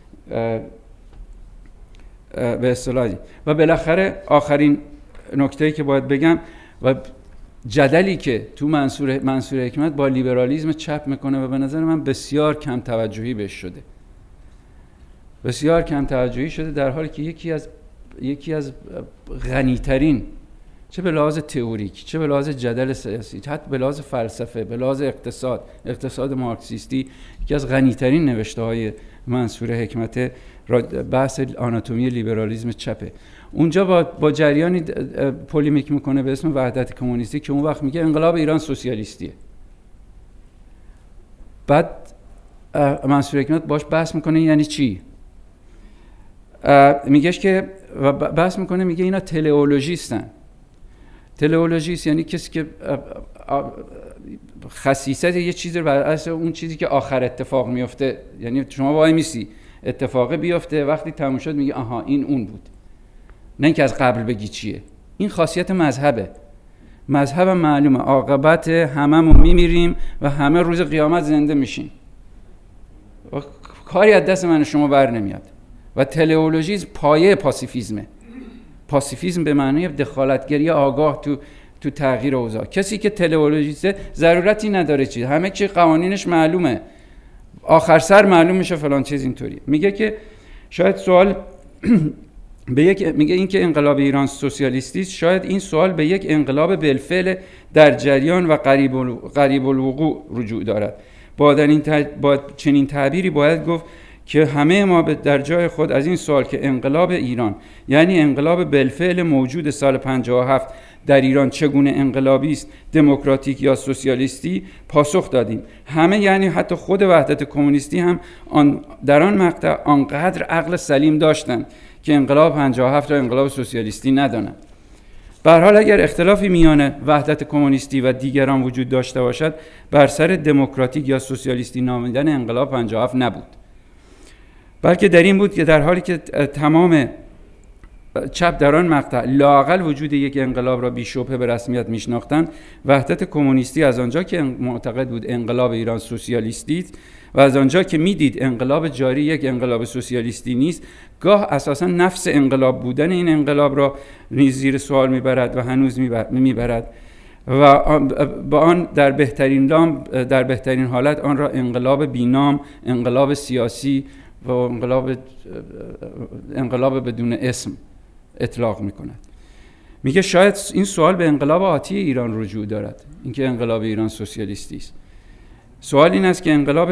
به اصطلاح. و بالاخره آخرین نکته‌ای که باید بگم و جدلی که تو منصور منصور حکمت با لیبرالیسم چپ میکنه و به نظر من بسیار کم توجهی بهش شده. بسیار کم توجهی شده در حالی که یکی از یکی از غنی‌ترین، چه به لحاظ تئوریک، چه به لحاظ جدل سیاسی، حتی به لحاظ فلسفه، به لحاظ اقتصاد، اقتصاد مارکسیستی، یکی از غنی‌ترین نوشته‌های منصور حکمت بحث آناتومی لیبرالیسم چپه. اونجا با با جریانی پولیمیک میکنه به اسم وحدت کمونیستی که اون وقت میگه انقلاب ایران سوسیالیستیه. بعد منصور حکمت باش بحث میکنه یعنی چی؟ میگهش که بحث میکنه، میگه اینا تلئولوژیستن. تلئولوژیست یعنی کسی که خصیصت یه چیزی بر اساس اون چیزی که آخر اتفاق میفته، یعنی شما وای میسی اتفاقی بیفته، وقتی تموم شد میگه آها این اون بود، نه اینکه از قبل بگی چیه. این خاصیت مذهبه. مذهب معلومه، عاقبت هممون میمیریم و همه روز قیامت زنده میشیم و کاری از دست من شما بر نمیاد. و تلئولوژی پایه پاسیفیزمه. پاسیفیزم به معنی دخالتگری آگاه تو تو تغییر اوضاع. کسی که تلئولوژیسته ضرورتی نداره چیز، همه چی قوانینش معلومه، آخر سر معلوم میشه فلان چیز اینطوریه. میگه که شاید سوال به یک میگه این که انقلاب ایران سوسیالیستی است، شاید این سوال به یک انقلاب بالفعل در جریان و قریب قریب الوقوع رجوع دارد. با, در این با چنین تعبیری باید گفت که همه ما در جای خود از این سوال که انقلاب ایران یعنی انقلاب بالفعل موجود سال پنجاه و هفت در ایران چگونه انقلابی است، دموکراتیک یا سوسیالیستی، پاسخ دادیم. همه یعنی حتی خود وحدت کمونیستی هم آن در آن مقطع آنقدر عقل سلیم داشتند که انقلاب پنجاه و هفت را انقلاب سوسیالیستی ندانند. به هر حال اگر اختلافی میان وحدت کمونیستی و دیگران وجود داشته باشد، بر سر دموکراتیک یا سوسیالیستی نامیدن انقلاب پنجاه و هفت نبود، بلکه در این بود که در حالی که تمام چپ در آن مقطع لااقل وجود یک انقلاب را بی‌شبهه به رسمیت میشناختند، وحدت کمونیستی از آنجا که معتقد بود انقلاب ایران سوسیالیستی است و از آنجا که میدید انقلاب جاری یک انقلاب سوسیالیستی نیست، گاه اساساً نفس انقلاب بودن این انقلاب را نیز زیر سوال میبرد و هنوز میبرد و با آن در بهترین لام در بهترین حالت آن را انقلاب بینام، انقلاب سیاسی و انقلاب انقلاب بدون اسم اطلاق میکند. میگه شاید این سوال به انقلاب آتی ایران رجوع دارد، اینکه انقلاب ایران سوسیالیستی است. سوال این است که انقلاب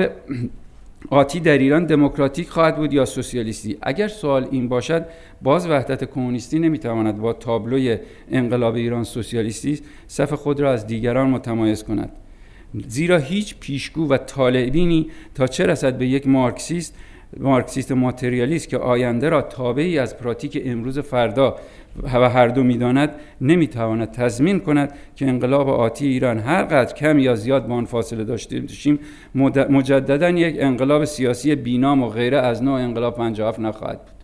آتی در ایران دموکراتیک خواهد بود یا سوسیالیستی. اگر سوال این باشد، باز وحدت کمونیستی نمیتواند با تابلوی انقلاب ایران سوسیالیستی صف خود را از دیگران متمایز کند، زیرا هیچ پیشگو و طالع‌بینی تا چه رسد به یک مارکسیست مارکسیست ماتریالیست که آینده را تابعی از پراتیک امروز فردا و هر دو می‌داند، نمی‌تواند تضمین کند که انقلاب آتی ایران هر قدر کم یا زیاد با آن فاصله داشته باشیم مجددا یک انقلاب سیاسی بینام و غیره از نوع انقلاب پنجاه و هفت نخواهد بود.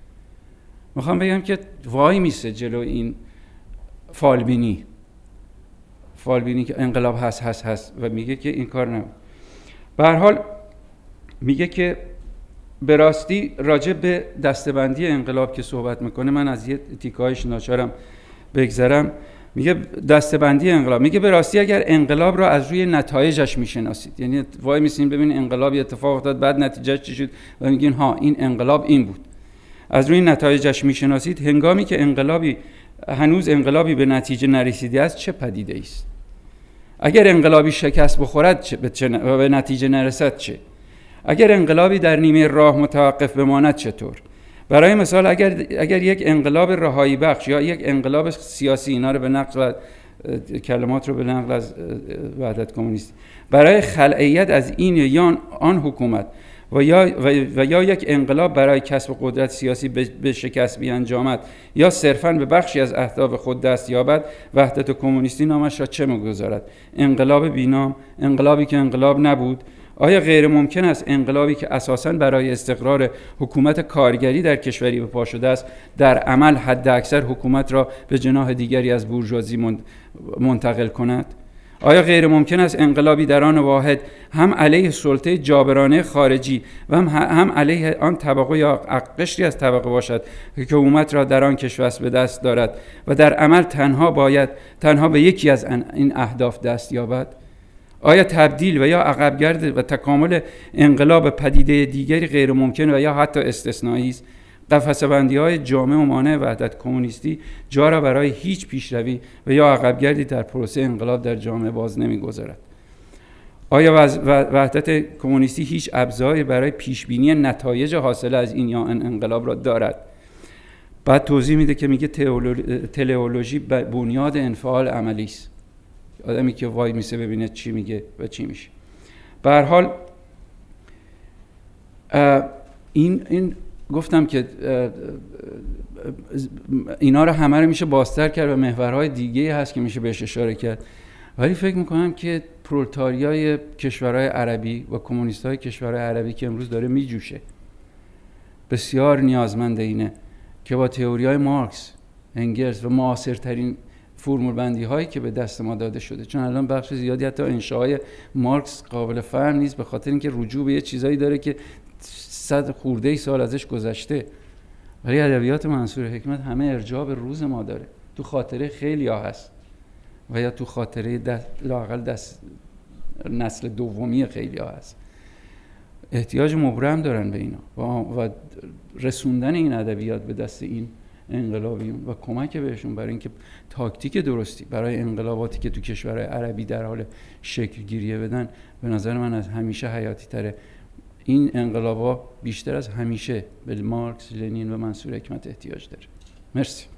میخوام بگم که وای میسه جلو این فالبینی فالبینی که انقلاب هست هست هست و میگه که این کار نبود. به هر حال میگه که به راستی راجع به دسته‌بندی انقلاب که صحبت میکنه، من از یه تیکایش ناچارم بگذرم. میگه دسته‌بندی انقلاب، میگه به راستی اگر انقلاب را از روی نتایجش میشناسید، یعنی وای میسین ببینید انقلابی اتفاق افتاد بعد نتیجهش چی شد و میگین ها این انقلاب این بود، از روی نتایجش میشناسید، هنگامی که انقلابی هنوز انقلابی به نتیجه نرسیده است چه پدیده است؟ اگر انقلابی شکست بخورد چه و به نتیجه نرسد چه؟ اگر انقلابی در نیمه راه متوقف بماند چطور؟ برای مثال اگر اگر یک انقلاب رهایی بخش یا یک انقلاب سیاسی، اینا رو به نقل کلمات رو به نقل از وحدت کمونیستی، برای خلعیت از این یا آن حکومت و یا و, و یا یک انقلاب برای کسب قدرت سیاسی به شکست بیانجامد یا صرفاً به بخشی از اهداف خود دست یابد، وحدت کمونیستی نامش را چه می‌گذارد؟ انقلاب بینام، انقلابی که انقلاب نبود. آیا غیر ممکن است انقلابی که اساساً برای استقرار حکومت کارگری در کشوری به پا شده است، در عمل حد اکثر حکومت را به جناح دیگری از بورژوازی منتقل کند؟ آیا غیر ممکن است انقلابی در آن واحد هم علیه سلطه جابرانه خارجی و هم, هم علیه آن طبقه یا قشری از طبقه باشد که حکومت را در آن کشور به دست دارد و در عمل تنها باید تنها به یکی از این اهداف دست یابد؟ آیا تبدیل و یا عقبگرد و تکامل انقلاب پدیده دیگری غیر ممکن و یا حتی استثنایی است؟ قفسه‌بندی‌های جامع و مانع وحدت کمونیستی جا را برای هیچ پیشروی و یا عقبگردی در پروسه انقلاب در جامعه باز نمی‌گذارد. آیا وحدت کمونیستی هیچ ابزاری برای پیشبینی نتایج حاصله از این یا انقلاب را دارد؟ بعد توضیح میده که میگه تئولوژی بنیاد انفعال عملی است. آدمی که وای میسه ببینه چی میگه و چی میشه. به هر حال این این گفتم که اینا رو همه رو میشه بازتر کرد و محورهای دیگه هست که میشه بهش اشاره کرد، ولی فکر میکنم که پرولتاریای کشورهای عربی و کمونیستای کشورهای عربی که امروز داره میجوشه بسیار نیازمند اینه که با تئوریای مارکس، انگلز و معاصرترین فرمول بندی هایی که به دست ما داده شده، چون الان بخش زیادی حتی انشاءای مارکس قابل فهم نیست به خاطر اینکه رجوع به یه چیزایی داره که صد خورده ای سال ازش گذشته، ولی ادبیات منصور حکمت همه ارجاع به روز ما داره، تو خاطره خیلی ها هست و یا تو خاطره دست لااقل دست نسل دومی خیلی ها هست. احتیاج مبرم دارن به اینا و رسوندن این ادبیات به دست این انقلابیون و کمک بهشون برای اینکه تاکتیک درستی برای انقلاباتی که تو کشورهای عربی در حال شکل گیریه بدن، به نظر من از همیشه حیاتی تره. این انقلابا بیشتر از همیشه به مارکس، لنین و منصور حکمت احتیاج داره. مرسی.